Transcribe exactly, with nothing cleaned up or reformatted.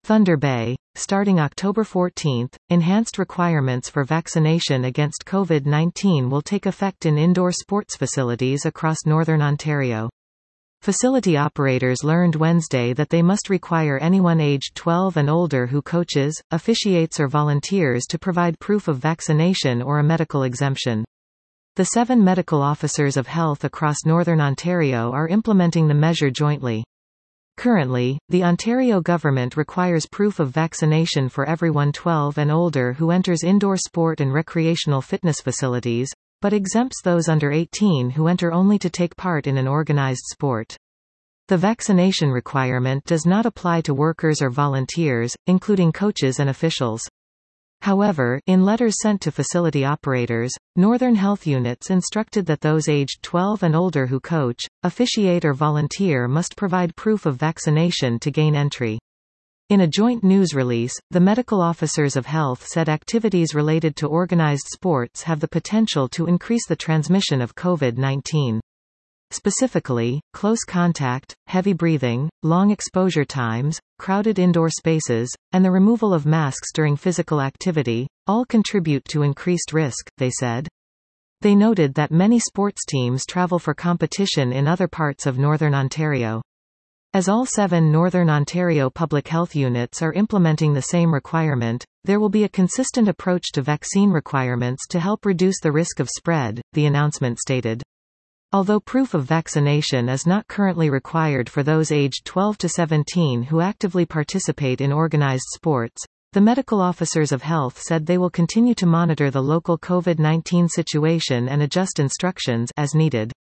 Thunder Bay. Starting October fourteenth, enhanced requirements for vaccination against COVID nineteen will take effect in indoor sports facilities across Northern Ontario. Facility operators learned Wednesday that they must require anyone aged twelve and older who coaches, officiates or volunteers to provide proof of vaccination or a medical exemption. The seven medical officers of health across Northern Ontario are implementing the measure jointly. Currently, the Ontario government requires proof of vaccination for everyone twelve and older who enters indoor sport and recreational fitness facilities, but exempts those under eighteen who enter only to take part in an organized sport. The vaccination requirement does not apply to workers or volunteers, including coaches and officials. However, in letters sent to facility operators, Northern Health units instructed that those aged twelve and older who coach, officiate or volunteer must provide proof of vaccination to gain entry. In a joint news release, the medical officers of health said activities related to organized sports have the potential to increase the transmission of COVID nineteen. Specifically, close contact, heavy breathing, long exposure times, crowded indoor spaces, and the removal of masks during physical activity, all contribute to increased risk, they said. They noted that many sports teams travel for competition in other parts of Northern Ontario. As all seven Northern Ontario public health units are implementing the same requirement, there will be a consistent approach to vaccine requirements to help reduce the risk of spread, the announcement stated. Although proof of vaccination is not currently required for those aged twelve to seventeen who actively participate in organized sports, the medical officers of health said they will continue to monitor the local COVID nineteen situation and adjust instructions as needed.